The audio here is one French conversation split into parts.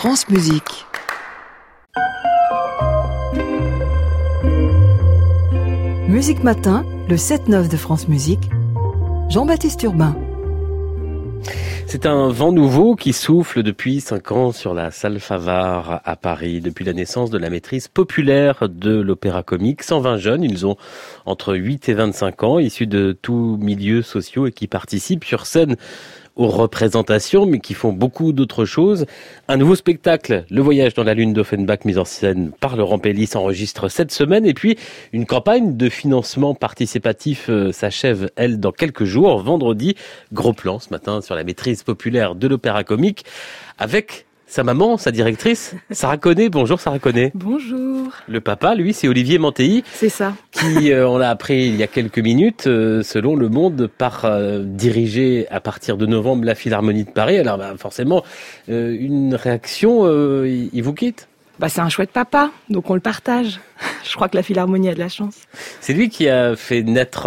France Musique. Musique Matin, le 7-9 de France Musique. Jean-Baptiste Urbain. C'est un vent nouveau qui souffle depuis 5 ans sur la salle Favart à Paris, depuis la naissance de la maîtrise populaire de l'opéra comique. 120 jeunes, ils ont entre 8 et 25 ans, issus de tous milieux sociaux et qui participent sur scène aux représentations, mais qui font beaucoup d'autres choses. Un nouveau spectacle, Le Voyage dans la Lune d'Offenbach, mis en scène par Laurent Pelly, s'enregistre cette semaine. Et puis, une campagne de financement participatif s'achève, elle, dans quelques jours. Vendredi, gros plan ce matin sur la maîtrise populaire de l'opéra comique, avec sa maman, sa directrice, Sarah Connet. Bonjour Sarah Connet. Bonjour. Le papa, lui, c'est Olivier Mantéi. C'est ça. Qui, on l'a appris il y a quelques minutes, selon Le Monde, part diriger à partir de novembre la Philharmonie de Paris. Alors forcément, une réaction, il vous quitte ? C'est un chouette papa, donc on le partage. Je crois que la Philharmonie a de la chance. C'est lui qui a fait naître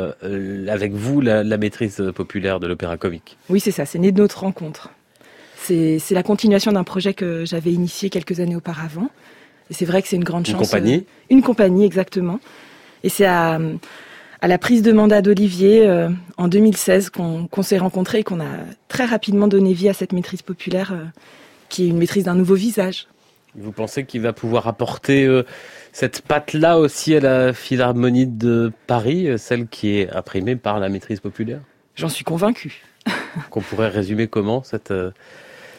avec vous la maîtrise populaire de l'opéra comique. Oui, c'est ça, c'est né de notre rencontre. C'est la continuation d'un projet que j'avais initié quelques années auparavant. Et c'est vrai que c'est une grande chance. Une compagnie ? Une compagnie, exactement. Et c'est à la prise de mandat d'Olivier en 2016 qu'on s'est rencontrés et qu'on a très rapidement donné vie à cette maîtrise populaire qui est une maîtrise d'un nouveau visage. Vous pensez qu'il va pouvoir apporter cette patte-là aussi à la Philharmonie de Paris, celle qui est imprimée par la maîtrise populaire ? J'en suis convaincue. Qu'on pourrait résumer comment, cette empreinte ?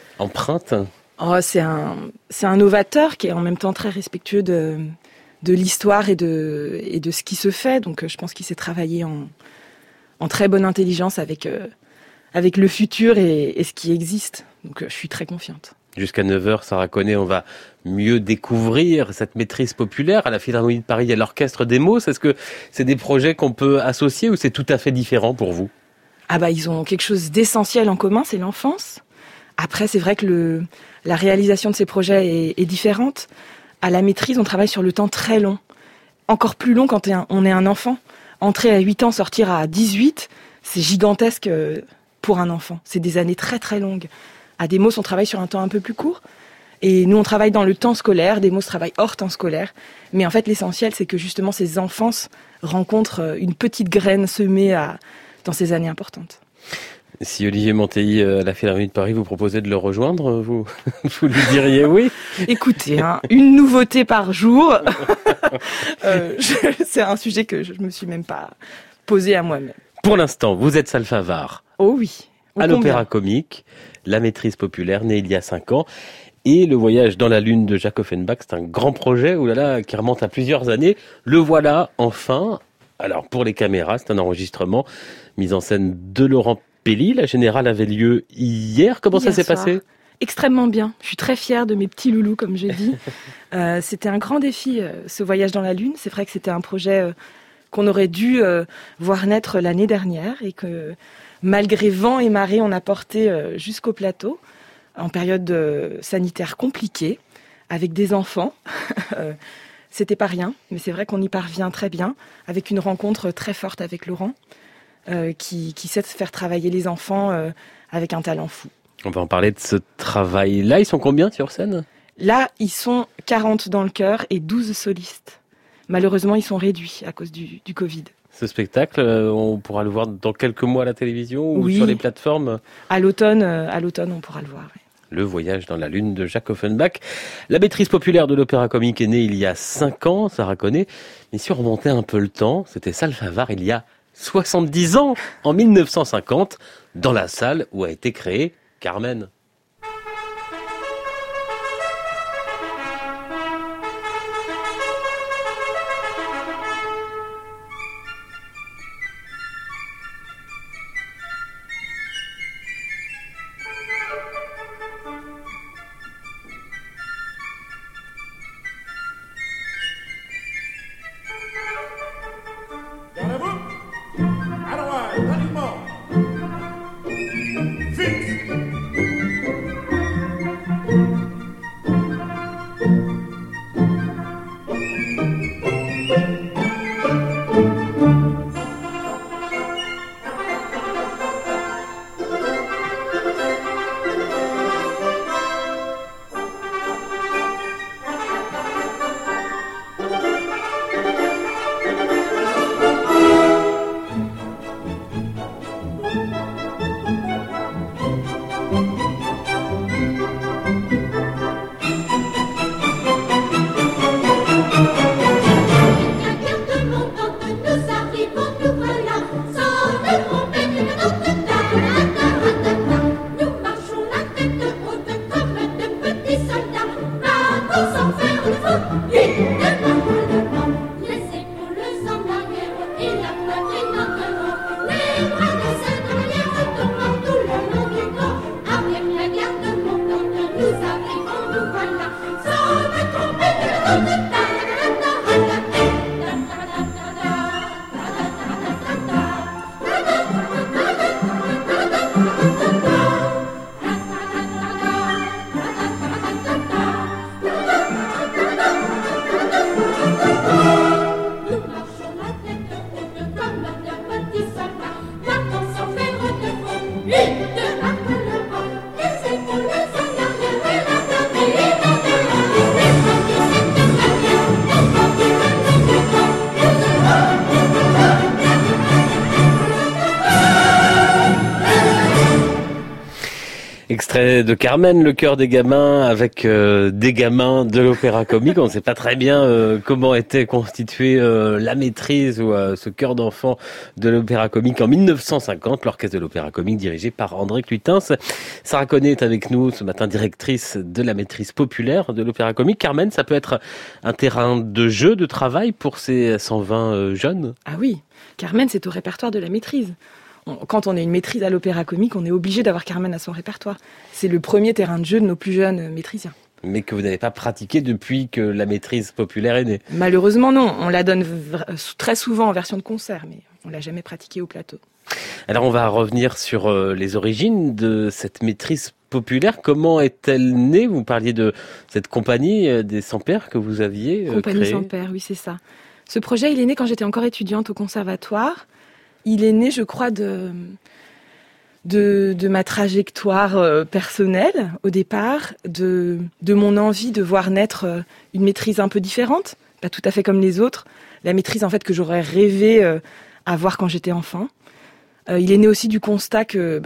C'est un novateur qui est en même temps très respectueux de l'histoire et de ce qui se fait. Donc je pense qu'il s'est travaillé en très bonne intelligence avec le futur et ce qui existe. Donc je suis très confiante. Jusqu'à 9h, Sarah Connet, on va mieux découvrir cette maîtrise populaire. À la Philharmonie de Paris, il y a l'Orchestre Demos. Est-ce que c'est des projets qu'on peut associer ou c'est tout à fait différent pour vous ? Ils ont quelque chose d'essentiel en commun, c'est l'enfance. Après, c'est vrai que la réalisation de ces projets est différente. À la maîtrise, on travaille sur le temps très long. Encore plus long quand on est un enfant. Entrer à 8 ans, sortir à 18, c'est gigantesque pour un enfant. C'est des années très très longues. À Demos, on travaille sur un temps un peu plus court. Et nous, on travaille dans le temps scolaire. Demos travaille hors temps scolaire. Mais en fait, l'essentiel, c'est que justement, ces enfances rencontrent une petite graine semée dans ces années importantes. Si Olivier Mantéi à la Philharmonie de Paris vous proposait de le rejoindre, vous lui diriez oui ? Écoutez, une nouveauté par jour, c'est un sujet que je me suis même pas posé à moi-même. Pour l'instant, vous êtes salle Favart. Oh oui. À l'opéra comique, la maîtrise populaire née il y a 5 ans. Et Le Voyage dans la Lune de Jacques Offenbach, c'est un grand projet qui remonte à plusieurs années. Le voilà enfin. Alors pour les caméras, c'est un enregistrement mis en scène de Laurent Pelly. La générale avait lieu hier. Comment ça s'est passé ? Extrêmement bien. Je suis très fière de mes petits loulous, comme j'ai dit. C'était un grand défi, ce Voyage dans la Lune. C'est vrai que c'était un projet qu'on aurait dû voir naître l'année dernière et que malgré vent et marée, on a porté jusqu'au plateau en période sanitaire compliquée avec des enfants. C'était pas rien, mais c'est vrai qu'on y parvient très bien, avec une rencontre très forte avec Laurent, qui sait faire travailler les enfants avec un talent fou. On va en parler de ce travail-là. Ils sont combien sur scène ? Là, ils sont 40 dans le chœur et 12 solistes. Malheureusement, ils sont réduits à cause du Covid. Ce spectacle, on pourra le voir dans quelques mois à la télévision ou sur les plateformes ? À l'automne, on pourra le voir, oui. Le Voyage dans la Lune de Jacques Offenbach. La maîtrise populaire de l'opéra comique est née il y a 5 ans, Sarah Connet. Mais si on remontait un peu le temps, c'était salle Favart il y a 70 ans, en 1950, dans la salle où a été créée Carmen. extrait de Carmen, le cœur des gamins, avec des gamins de l'Opéra Comique. On ne sait pas très bien comment était constituée la maîtrise ou ce chœur d'enfants de l'Opéra Comique en 1950, l'orchestre de l'Opéra Comique dirigé par André Clutens. Sarah Connet est avec nous ce matin, directrice de la maîtrise populaire de l'Opéra Comique. Carmen, ça peut être un terrain de jeu, de travail pour ces 120 jeunes? Ah oui, Carmen, c'est au répertoire de la maîtrise. Quand on est une maîtrise à l'Opéra Comique, on est obligé d'avoir Carmen à son répertoire. C'est le premier terrain de jeu de nos plus jeunes maîtrisiens. Mais que vous n'avez pas pratiqué depuis que la maîtrise populaire est née? Malheureusement non, on la donne très souvent en version de concert, mais on l'a jamais pratiquée au plateau. Alors on va revenir sur les origines de cette maîtrise populaire. Comment est-elle née? Vous parliez de cette compagnie des Sans-Pères que vous aviez Compagnie créée. Sans-Pères, oui c'est ça. Ce projet, il est né quand j'étais encore étudiante au conservatoire. Il est né, je crois, de ma trajectoire personnelle au départ, de mon envie de voir naître une maîtrise un peu différente, pas tout à fait comme les autres, la maîtrise en fait que j'aurais rêvé avoir quand j'étais enfant. Il est né aussi du constat que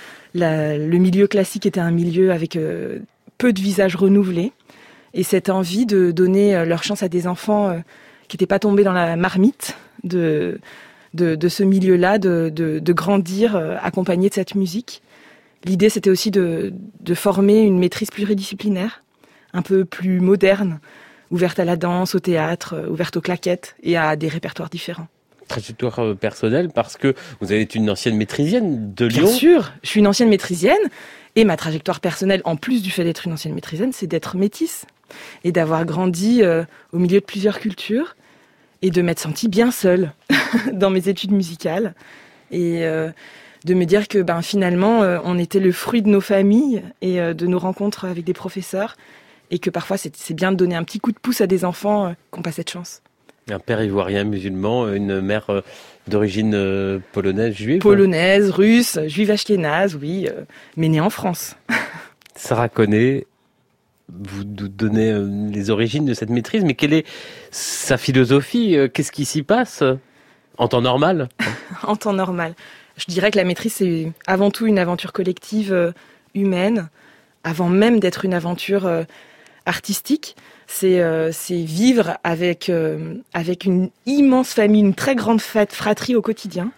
le milieu classique était un milieu avec peu de visages renouvelés, et cette envie de donner leur chance à des enfants qui n'étaient pas tombés dans la marmite de ce milieu-là, de grandir accompagné de cette musique. L'idée, c'était aussi de former une maîtrise pluridisciplinaire, un peu plus moderne, ouverte à la danse, au théâtre, ouverte aux claquettes et à des répertoires différents. Trajectoire personnelle, parce que vous êtes une ancienne maîtrisienne de Lyon. Bien sûr, je suis une ancienne maîtrisienne, et ma trajectoire personnelle, en plus du fait d'être une ancienne maîtrisienne, c'est d'être métisse, et d'avoir grandi au milieu de plusieurs cultures, et de m'être sentie bien seule dans mes études musicales, et de me dire que finalement on était le fruit de nos familles et de nos rencontres avec des professeurs, et que parfois c'est bien de donner un petit coup de pouce à des enfants qui n'ont pas cette chance. Un père ivoirien musulman, une mère d'origine polonaise, juive. Polonaise, russe, juive ashkénaze, oui, mais née en France. Sarah Connet, vous nous donnez les origines de cette maîtrise, mais quelle est sa philosophie? Qu'est-ce qui s'y passe en temps normal? En temps normal. Je dirais que la maîtrise, c'est avant tout une aventure collective humaine, avant même d'être une aventure artistique. C'est vivre avec une immense famille, une très grande fratrie au quotidien.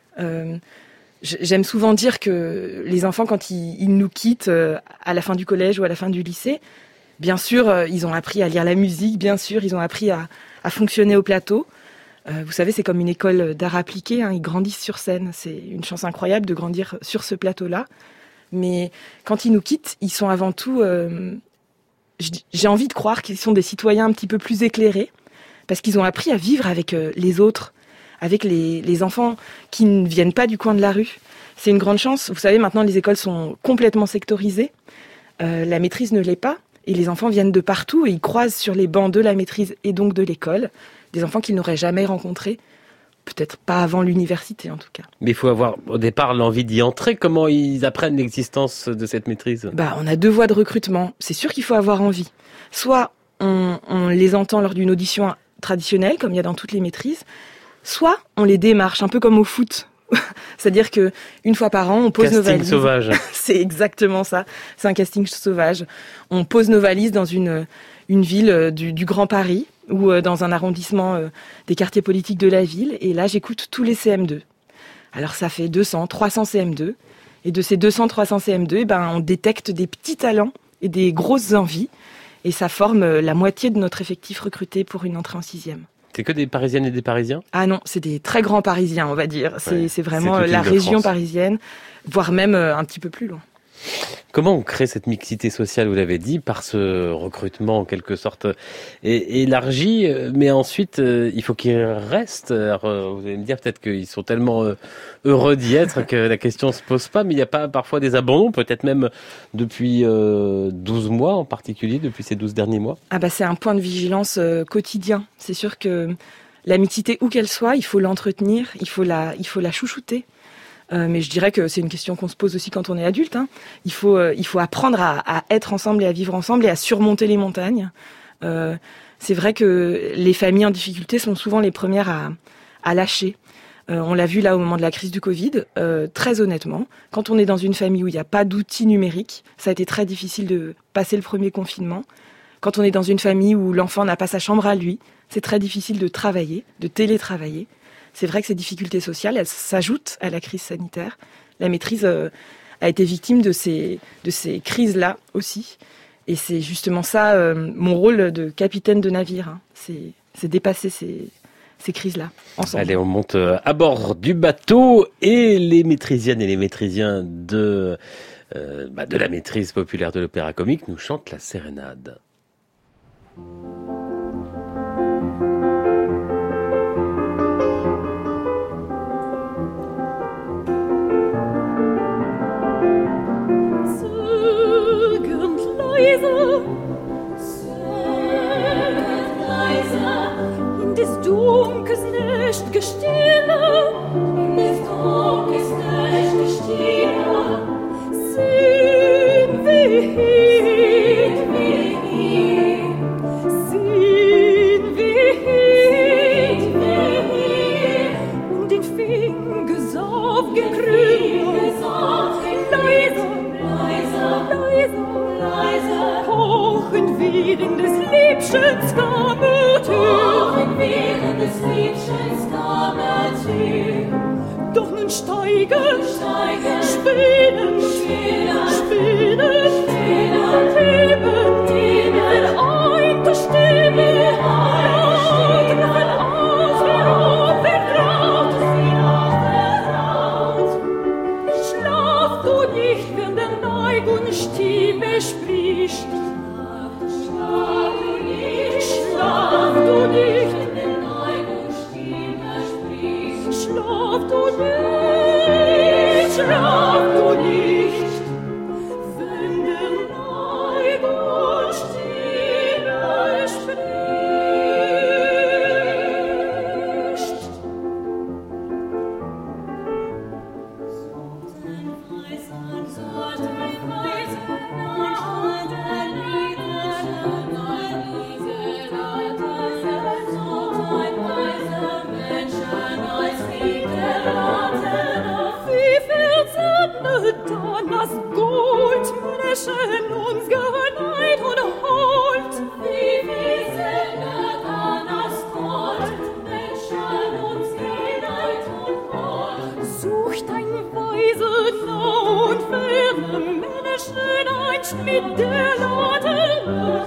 J'aime souvent dire que les enfants, quand ils nous quittent à la fin du collège ou à la fin du lycée, bien sûr, ils ont appris à lire la musique, bien sûr, ils ont appris à fonctionner au plateau. Vous savez, c'est comme une école d'art appliqué, hein, ils grandissent sur scène. C'est une chance incroyable de grandir sur ce plateau-là. Mais quand ils nous quittent, ils sont avant tout... j'ai envie de croire qu'ils sont des citoyens un petit peu plus éclairés, parce qu'ils ont appris à vivre avec les autres, avec les enfants qui ne viennent pas du coin de la rue. C'est une grande chance. Vous savez, maintenant, les écoles sont complètement sectorisées. La maîtrise ne l'est pas. Et les enfants viennent de partout et ils croisent sur les bancs de la maîtrise et donc de l'école des enfants qu'ils n'auraient jamais rencontrés. Peut-être pas avant l'université, en tout cas. Mais il faut avoir, au départ, l'envie d'y entrer. Comment ils apprennent l'existence de cette maîtrise? On a deux voies de recrutement. C'est sûr qu'il faut avoir envie. Soit on les entend lors d'une audition traditionnelle, comme il y a dans toutes les maîtrises, soit on les démarche, un peu comme au foot. C'est-à-dire que une fois par an, on pose nos valises. Casting sauvage. C'est exactement ça. C'est un casting sauvage. On pose nos valises dans une ville du Grand Paris ou dans un arrondissement des quartiers politiques de la ville. Et là, j'écoute tous les CM2. Alors, ça fait 200, 300 CM2. Et de ces 200, 300 CM2, on détecte des petits talents et des grosses envies. Et ça forme la moitié de notre effectif recruté pour une entrée en 6e. C'est que des Parisiennes et des Parisiens? Ah non, c'est des très grands Parisiens, on va dire. C'est vraiment c'est la région France. Parisienne, voire même un petit peu plus loin. Comment on crée cette mixité sociale, vous l'avez dit, par ce recrutement en quelque sorte élargi, mais ensuite il faut qu'ils restent. Alors, vous allez me dire peut-être qu'ils sont tellement heureux d'y être que la question se pose pas, mais il n'y a pas parfois des abandons, peut-être même depuis 12 mois en particulier, depuis ces 12 derniers mois? C'est un point de vigilance quotidien. C'est sûr que la mixité, où qu'elle soit, il faut l'entretenir, il faut la chouchouter. Mais je dirais que c'est une question qu'on se pose aussi quand on est adulte. Hein. Il faut apprendre à être ensemble et à vivre ensemble et à surmonter les montagnes. C'est vrai que les familles en difficulté sont souvent les premières à lâcher. On l'a vu là au moment de la crise du Covid, très honnêtement, quand on est dans une famille où il n'y a pas d'outils numériques, ça a été très difficile de passer le premier confinement. Quand on est dans une famille où l'enfant n'a pas sa chambre à lui, c'est très difficile de travailler, de télétravailler. C'est vrai que ces difficultés sociales, elles s'ajoutent à la crise sanitaire. La maîtrise a été victime de ces crises-là aussi. Et c'est justement ça, mon rôle de capitaine de navire. Hein. C'est dépasser ces crises-là, ensemble. Allez, on monte à bord du bateau et les maîtrisiennes et les maîtrisiens de la maîtrise populaire de l'Opéra Comique nous chantent la sérénade. In des Dunkels nächt'ge Stille, in des Dunkels nächt'ge Stille, sind wir hin, sind wir hin, und in Fingers aufgekrümmt, leise, pochen wir in des Liebchens Kammertür. Doch nun steigen, spielen, und heben, ein der Stimme, Schlaf du nicht, wenn der Neigung Stimme spricht. Schlaf du nicht, wenn der Neigung Stimme spricht. Schlaf du nicht, wenn der Neigung Stimme spricht. Dann das Gold, Menschen uns geneit und holt. Wie viel sendet dann das Gold, Menschen uns geneit und holt. Sucht ein Weise nah und ferne Menschen einst mit der Laterne.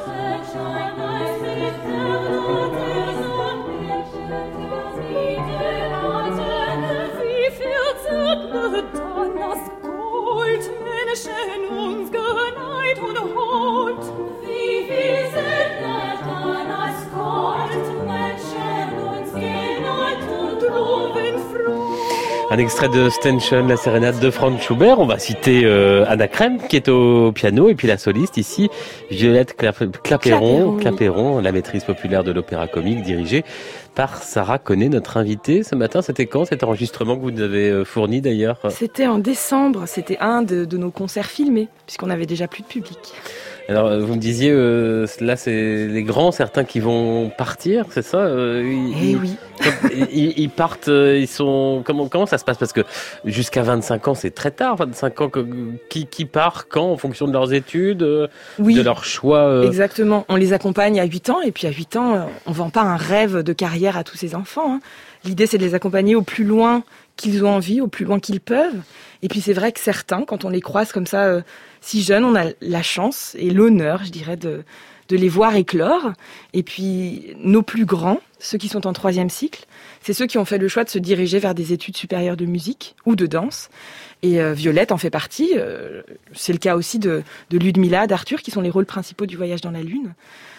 Wie viel sendet dann das Gold, Menschen uns geneit und holt. Wie viel sendet dann das Gold, Menschen uns geneit und droben froh. Un extrait de Ständchen, la sérénade de Franz Schubert. On va citer Anna Krem qui est au piano et puis la soliste ici, Violette Clapeyron, la maîtrise populaire de l'Opéra Comique dirigée par Sarah Connet, notre invitée ce matin. C'était quand cet enregistrement que vous nous avez fourni d'ailleurs? C'était en décembre, c'était un de nos concerts filmés, puisqu'on n'avait déjà plus de public. Alors vous me disiez, là c'est les grands, certains qui vont partir, c'est ça? Oui. Ils partent, ils sont... Comment ça se passe? Parce que jusqu'à 25 ans, c'est très tard. 25 ans, qui part quand? En fonction de leurs études, oui, de leur choix Exactement. On les accompagne à 8 ans, et puis à 8 ans, on vend pas un rêve de carrière à tous ces enfants. Hein. L'idée, c'est de les accompagner au plus loin qu'ils ont envie, au plus loin qu'ils peuvent. Et puis c'est vrai que certains, quand on les croise comme ça, si jeunes, on a la chance et l'honneur, je dirais, de les voir éclore. Et puis nos plus grands, ceux qui sont en 3e cycle, c'est ceux qui ont fait le choix de se diriger vers des études supérieures de musique ou de danse. Et Violette en fait partie. C'est le cas aussi de Ludmilla, d'Arthur, qui sont les rôles principaux du Voyage dans la Lune.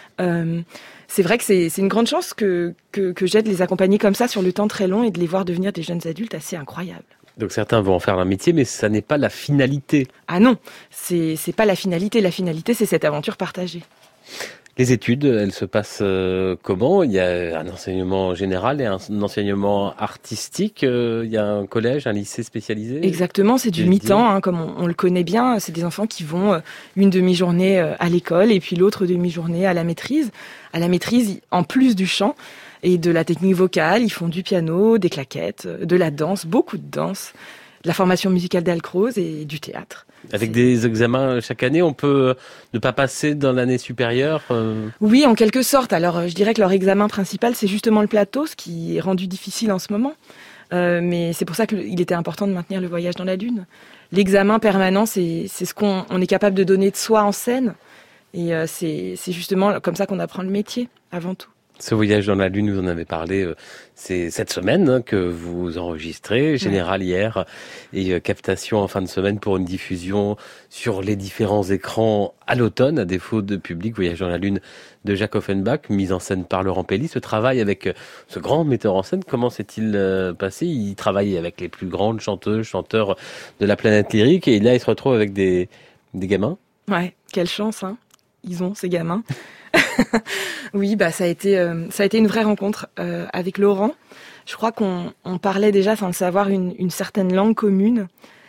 C'est vrai que c'est une grande chance que j'ai de les accompagner comme ça sur le temps très long et de les voir devenir des jeunes adultes assez incroyables. Donc certains vont en faire un métier, mais ça n'est pas la finalité. Ah non, c'est pas la finalité. La finalité, c'est cette aventure partagée. Les études, elles se passent comment? Il y a un enseignement général et un enseignement artistique. Il y a un collège, un lycée spécialisé. Exactement, c'est du mi-temps, hein, comme on le connaît bien. C'est des enfants qui vont une demi-journée à l'école et puis l'autre demi-journée à la maîtrise. À la maîtrise, en plus du chant, et de la technique vocale. Ils font du piano, des claquettes, de la danse, beaucoup de danse, de la formation musicale d'Alcroze et du théâtre. Avec des examens chaque année, on peut ne pas passer dans l'année supérieure Oui, en quelque sorte. Alors, je dirais que leur examen principal, c'est justement le plateau, ce qui est rendu difficile en ce moment. Mais c'est pour ça qu'il était important de maintenir le voyage dans la Lune. L'examen permanent, c'est ce qu'on est capable de donner de soi en scène. Et c'est justement comme ça qu'on apprend le métier, avant tout. Ce voyage dans la Lune, vous en avez parlé, c'est cette semaine que vous enregistrez, Général hier, et captation en fin de semaine pour une diffusion sur les différents écrans à l'automne, à défaut de public. Voyage dans la Lune de Jacques Offenbach, mise en scène par Laurent Pelly. Ce travail avec ce grand metteur en scène, comment s'est-il passé? Il travaille avec les plus grandes chanteuses, chanteurs de la planète lyrique, et là il se retrouve avec des gamins. Ouais, quelle chance, hein. Ils ont ces gamins. Oui, ça a été une vraie rencontre avec Laurent. Je crois qu'on parlait déjà sans le savoir une certaine langue commune.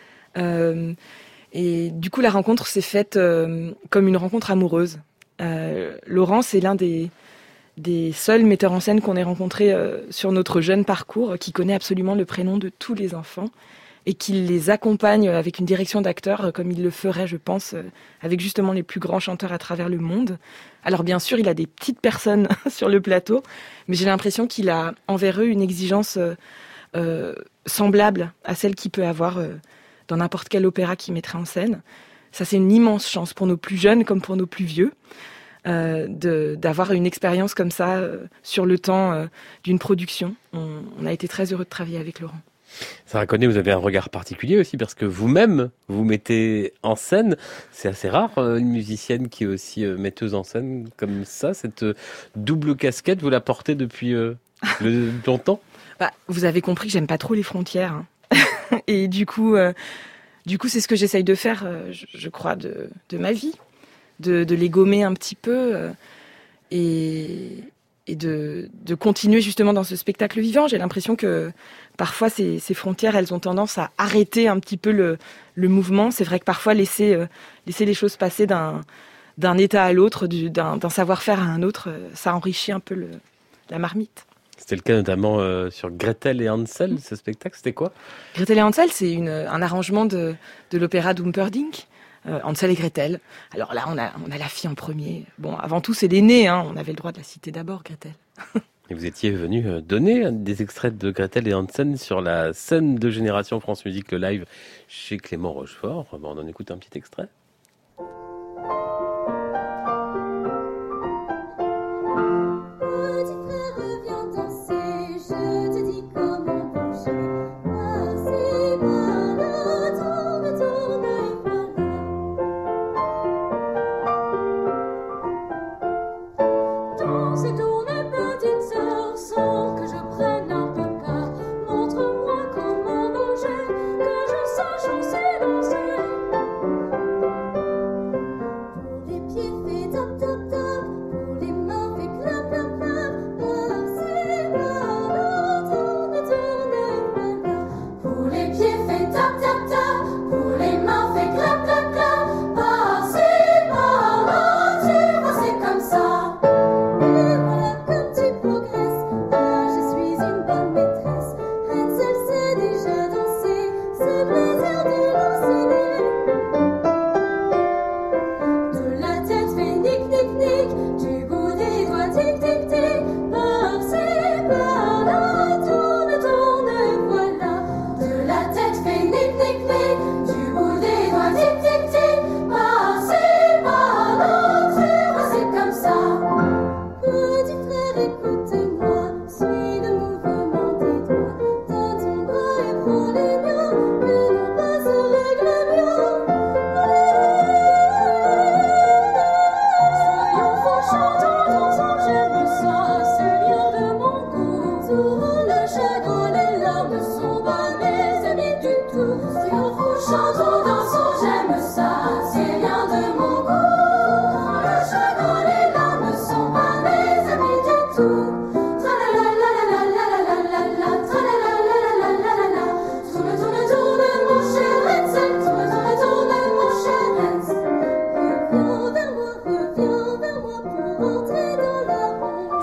Et du coup, la rencontre s'est faite comme une rencontre amoureuse. Laurent, c'est l'un des seuls metteurs en scène qu'on ait rencontré sur notre jeune parcours, qui connaît absolument le prénom de tous les enfants et qui les accompagne avec une direction d'acteurs comme il le ferait, je pense, avec justement les plus grands chanteurs à travers le monde. Alors bien sûr, il a des petites personnes sur le plateau, mais j'ai l'impression qu'il a envers eux une exigence semblable à celle qu'il peut avoir dans n'importe quel opéra qu'il mettrait en scène. Ça, c'est une immense chance pour nos plus jeunes comme pour nos plus vieux, d'avoir une expérience comme ça sur le temps d'une production. On a été très heureux de travailler avec Laurent. Sarah Connet, vous avez un regard particulier aussi parce que vous-même, vous mettez en scène. C'est assez rare, une musicienne qui est aussi metteuse en scène comme ça. Cette double casquette, vous la portez depuis longtemps? Vous avez compris que j'aime pas trop les frontières. Hein. Et du coup, c'est ce que j'essaye de faire, je crois, de ma vie. De les gommer un petit peu et de continuer justement dans ce spectacle vivant. J'ai l'impression que parfois ces frontières, elles ont tendance à arrêter un petit peu le mouvement. C'est vrai que parfois laisser les choses passer d'un état à l'autre, d'un savoir-faire à un autre, ça enrichit un peu la marmite. C'était le cas notamment sur Gretel et Hansel, ce spectacle, c'était quoi? Gretel et Hansel, c'est un arrangement de l'opéra d'Humperdinck. Hansel et Gretel. Alors là, on a la fille en premier. Bon, avant tout, c'est l'aîné, hein. On avait le droit de la citer d'abord, Gretel. Et vous étiez venu donner des extraits de Gretel et Hansel sur la scène de Génération France Musique, le live chez Clément Rochefort. On en écoute un petit extrait.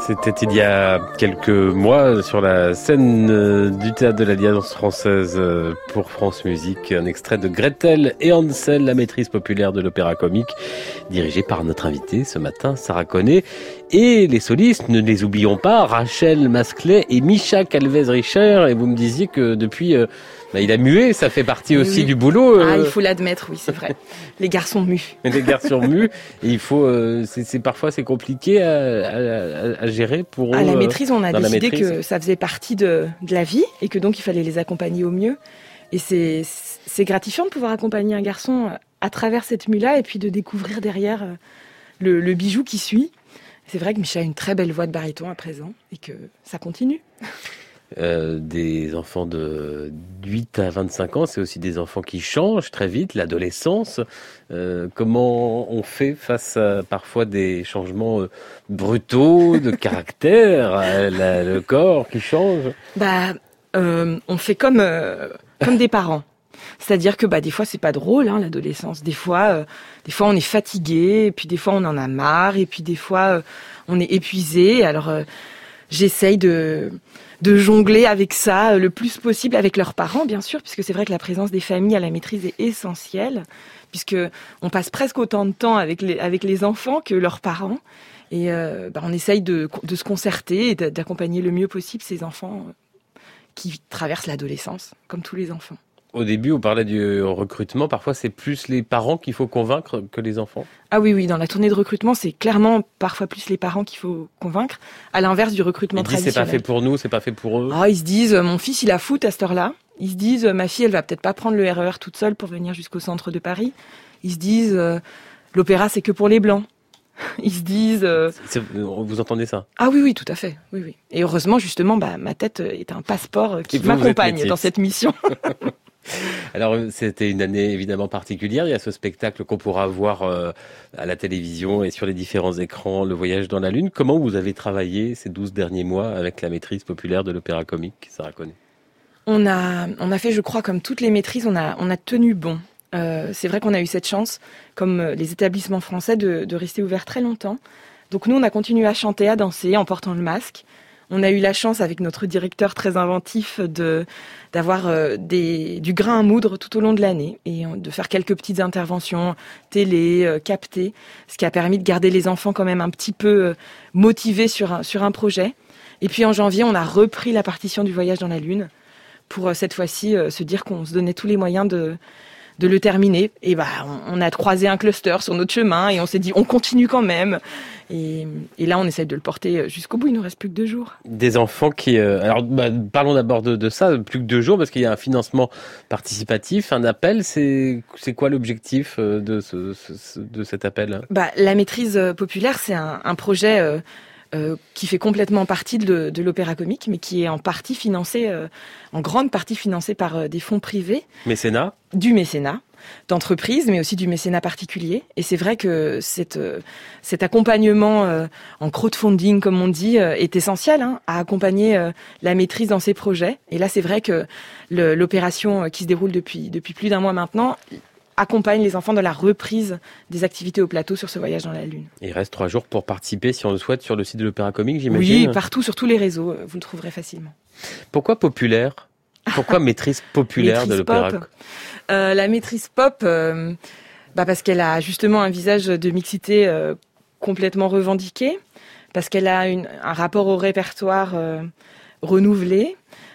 C'était il y a quelques mois sur la scène du Théâtre de l'Alliance française pour France Musique, un extrait de Gretel et Hansel, la maîtrise populaire de l'opéra comique, dirigée par notre invitée ce matin, Sarah Connet. Et les solistes, ne les oublions pas, Rachel Masclet et Micha Calvez-Richer. Et vous me disiez que depuis, il a mué, ça fait partie aussi du boulot. Il faut l'admettre, oui, c'est vrai. Les garçons mus. Les garçons mus. Et il faut, parfois c'est compliqué à gérer pour eux. À la maîtrise, on a décidé que ça faisait partie de la vie et que donc il fallait les accompagner au mieux. Et c'est gratifiant de pouvoir accompagner un garçon à travers cette mue-là et puis de découvrir derrière le bijou qui suit. C'est vrai que Micha a une très belle voix de baryton à présent et que ça continue. Des enfants de 8 à 25 ans, c'est aussi des enfants qui changent très vite, l'adolescence. Comment on fait face à parfois des changements brutaux de caractère, le corps qui change? On fait comme des parents. C'est-à-dire que des fois c'est pas drôle l'adolescence. Des fois on est fatigué, et puis des fois on en a marre, et puis des fois on est épuisé. Alors j'essaye de jongler avec ça le plus possible avec leurs parents, bien sûr, puisque c'est vrai que la présence des familles à la maîtrise est essentielle, puisque on passe presque autant de temps avec les enfants que leurs parents. Et on essaye de se concerter et d'accompagner le mieux possible ces enfants qui traversent l'adolescence, comme tous les enfants. Au début, on parlait du recrutement. Parfois, c'est plus les parents qu'il faut convaincre que les enfants. Ah oui, dans la tournée de recrutement, c'est clairement parfois plus les parents qu'il faut convaincre, à l'inverse du recrutement traditionnel. C'est pas fait pour nous, c'est pas fait pour eux. Ils se disent, mon fils, il a foot à cette heure-là. Ils se disent, ma fille, elle va peut-être pas prendre le RER toute seule pour venir jusqu'au centre de Paris. Ils se disent, l'opéra, c'est que pour les Blancs. Ils se disent... Vous entendez ça? Ah oui, tout à fait. Oui. Et heureusement, justement, ma tête est un passeport qui m'accompagne dans cette mission. Alors, c'était une année évidemment particulière. Il y a ce spectacle qu'on pourra voir à la télévision et sur les différents écrans, Le Voyage dans la Lune. Comment vous avez travaillé ces 12 derniers mois avec la maîtrise populaire de l'opéra comique, Sarah Connet? On a fait, je crois, comme toutes les maîtrises, on a tenu bon. C'est vrai qu'on a eu cette chance, comme les établissements français, de rester ouverts très longtemps. Donc nous, on a continué à chanter, à danser en portant le masque. On a eu la chance, avec notre directeur très inventif, d'avoir du grain à moudre tout au long de l'année et de faire quelques petites interventions télé, captées, ce qui a permis de garder les enfants quand même un petit peu motivés sur un projet. Et puis en janvier, on a repris la partition du Voyage dans la Lune pour cette fois-ci se dire qu'on se donnait tous les moyens de le terminer. Et on a croisé un cluster sur notre chemin et on s'est dit on continue quand même. Et là, on essaie de le porter jusqu'au bout. Il nous reste plus que 2 jours. Des enfants qui... parlons d'abord de ça, plus que 2 jours, parce qu'il y a un financement participatif, un appel. C'est quoi l'objectif de cet appel? La maîtrise populaire, c'est un projet qui fait complètement partie de l'opéra comique, mais qui est en grande partie financé par des fonds privés. Mécénat? Du mécénat d'entreprise, mais aussi du mécénat particulier. Et c'est vrai que cet accompagnement en crowdfunding, comme on dit, est essentiel à accompagner la maîtrise dans ses projets. Et là, c'est vrai que l'opération qui se déroule depuis plus d'1 mois maintenant accompagne les enfants dans la reprise des activités au plateau sur ce Voyage dans la Lune. Il reste 3 jours pour participer, si on le souhaite, sur le site de l'opéra comique, j'imagine. Oui, partout, sur tous les réseaux, vous le trouverez facilement. Pourquoi populaire? Pourquoi maîtrise populaire de l'opéra? La maîtrise pop, parce qu'elle a justement un visage de mixité complètement revendiqué, parce qu'elle a un rapport au répertoire renouvelé,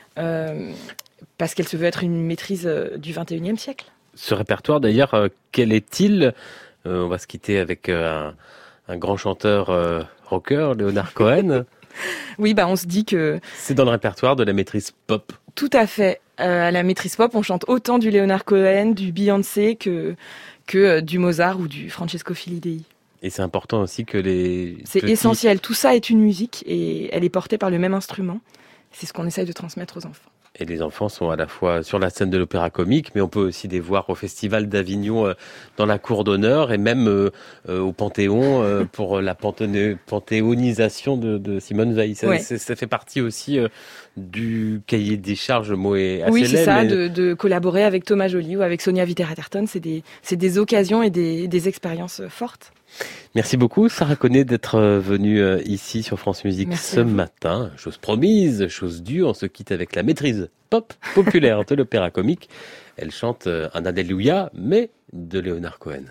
parce qu'elle se veut être une maîtrise du XXIe siècle. Ce répertoire, d'ailleurs, quel est-il? On va se quitter avec un grand chanteur rocker, Leonard Cohen. Oui, on se dit que... C'est dans le répertoire de la maîtrise pop. Tout à fait. À la maîtrise pop, on chante autant du Leonard Cohen, du Beyoncé que du Mozart ou du Francesco Filidei. Et c'est important aussi que C'est essentiel. Tout ça est une musique et elle est portée par le même instrument. C'est ce qu'on essaye de transmettre aux enfants. Et les enfants sont à la fois sur la scène de l'opéra comique, mais on peut aussi les voir au Festival d'Avignon dans la cour d'honneur et même au Panthéon pour la panthéonisation de Simone Veil. Ça fait partie aussi du cahier des charges, le mot est assez laid. Oui, c'est ça, de collaborer avec Thomas Joly ou avec Sonia Viterra-Terton. C'est des occasions et des expériences fortes. Merci beaucoup, Sarah Connet, d'être venue ici sur France Musique ce matin. Chose promise, chose due, on se quitte avec la maîtrise pop populaire de l'Opéra Comique. Elle chante un Alléluia, mais de Leonard Cohen.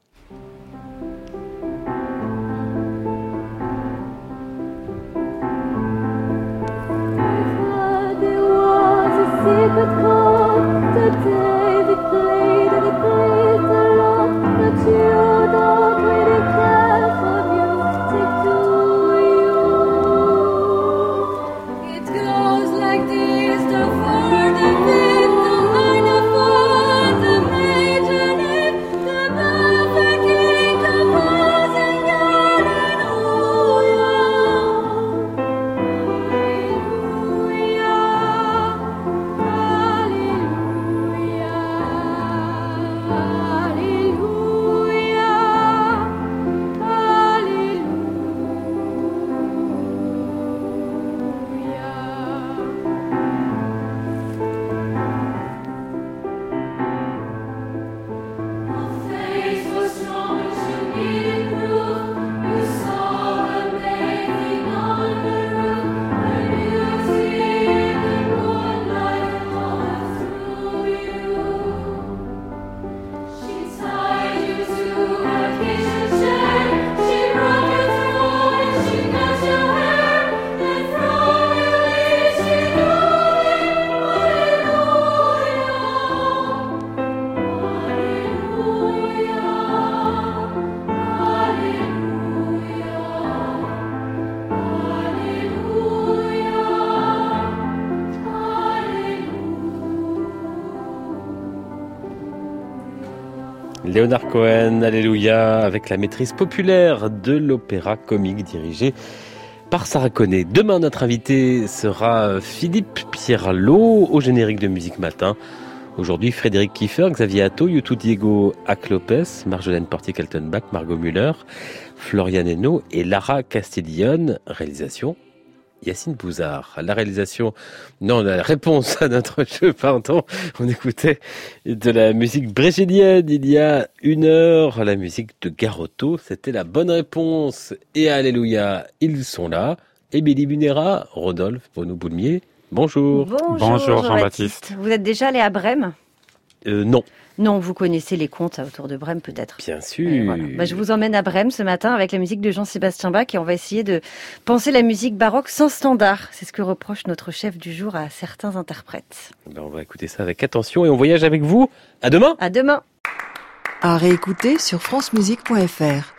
Leonard Cohen, Alléluia, avec la maîtrise populaire de l'Opéra Comique dirigé par Sarah Connet. Demain, notre invité sera Philippe Pierlot au générique de Musique Matin. Aujourd'hui, Frédéric Kieffer, Xavier Atto, Youtou Diego Ac-Lopez, Marjolaine Portier-Kaltenbach, Margot Müller, Florian Henault et Lara Castiglione. Réalisation Yacine Bouzard. La réponse à notre jeu, on écoutait de la musique brésilienne il y a 1 heure, la musique de Garotto, c'était la bonne réponse. Et Alléluia, ils sont là. Émilie Munera, Rodolphe Bonneau-Boulmier, bonjour. Bonjour Jean-Baptiste. Vous êtes déjà allé à Brême ? Non. Non, vous connaissez les contes autour de Brême peut-être. Bien sûr. Voilà. Je vous emmène à Brême ce matin avec la musique de Jean-Sébastien Bach et on va essayer de penser la musique baroque sans standard. C'est ce que reproche notre chef du jour à certains interprètes. On va écouter ça avec attention et on voyage avec vous. À demain. À demain. À réécouter sur francemusique.fr.